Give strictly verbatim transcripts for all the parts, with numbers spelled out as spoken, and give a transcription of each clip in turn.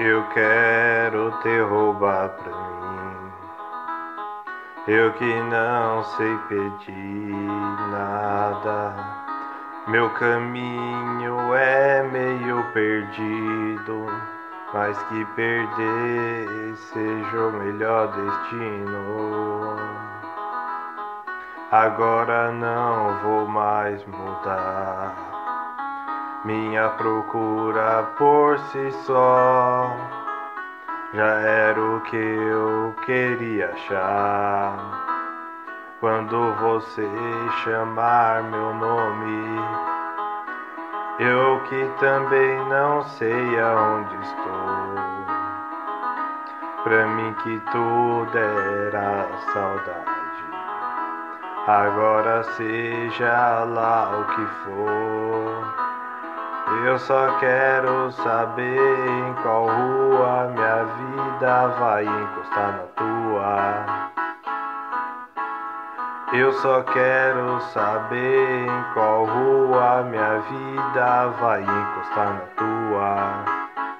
Eu quero te roubar pra mim. Eu que não sei pedir nada. Meu caminho é meio perdido, mas que perder seja o melhor destino. Agora não vou mais mudar. Minha procura por si só já era o que eu queria achar. Quando você chamar meu nome, eu que também não sei aonde estou. Pra mim que tudo era saudade. Agora seja lá o que for, eu só quero saber em qual rua minha vida vai encostar na tua. Eu só quero saber em qual rua minha vida vai encostar na tua.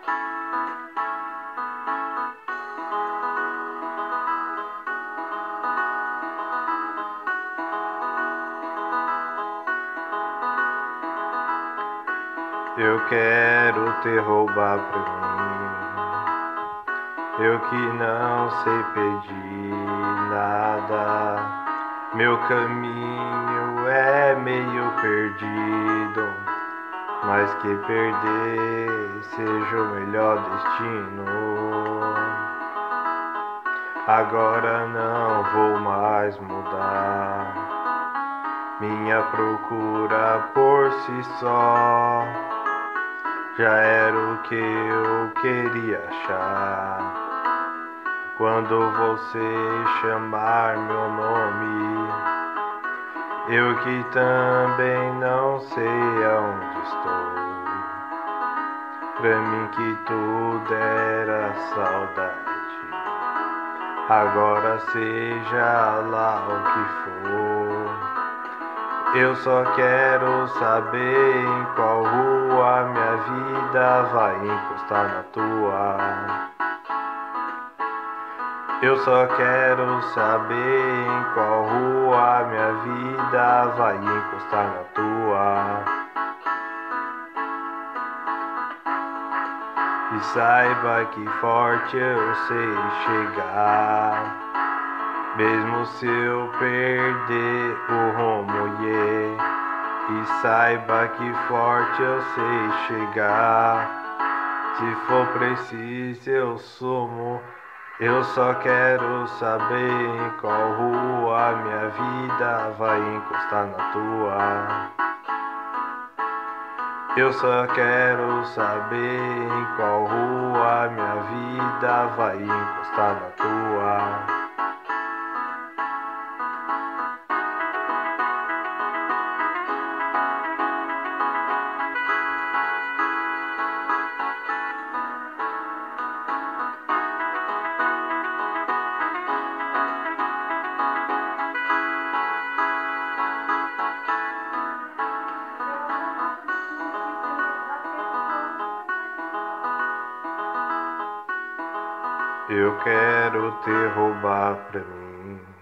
Eu quero te roubar pra mim. Eu que não sei pedir nada. Meu caminho é meio perdido, mas que perder seja o melhor destino. Agora não vou mais mudar. Minha procura por si só já era o que eu queria achar. Quando você chamar meu nome, eu que também não sei aonde estou. Pra mim que tudo era saudade. Agora seja lá o que for, eu só quero saber em qual rua minha vida vai encostar na tua. Eu só quero saber em qual rua minha vida vai encostar na tua. E saiba que forte eu sei chegar, mesmo se eu perder o rumo, yeah. E saiba que forte eu sei chegar, se for preciso eu sumo. Eu só quero saber em qual rua minha vida vai encostar na tua. Eu só quero saber em qual rua minha vida vai encostar na tua. Eu quero te roubar pra mim.